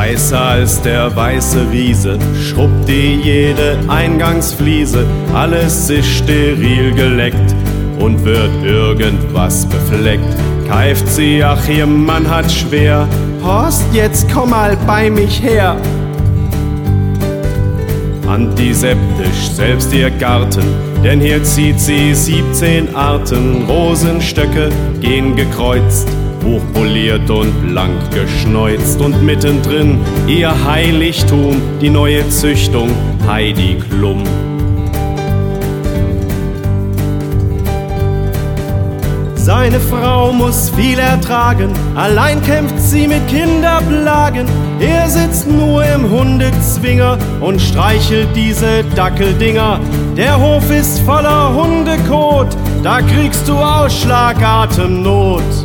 Weißer als der weiße Riese, schrubbt die jede Eingangsfliese, alles ist steril geleckt und wird irgendwas befleckt. Keift sie, ach ihr Mann hat schwer, Horst, jetzt komm mal bei mich her. Antiseptisch selbst ihr Garten, denn hier zieht sie 17 Arten. Rosenstöcke gehen gekreuzt, hochpoliert und blank geschneuzt. Und mittendrin ihr Heiligtum, die neue Züchtung Heidi Klum. Seine Frau muss viel ertragen, allein kämpft sie mit Kinderplagen. Er sitzt nur im Hundezwinger und streichelt diese Dackeldinger. Der Hof ist voller Hundekot, da kriegst du Ausschlag, Atemnot.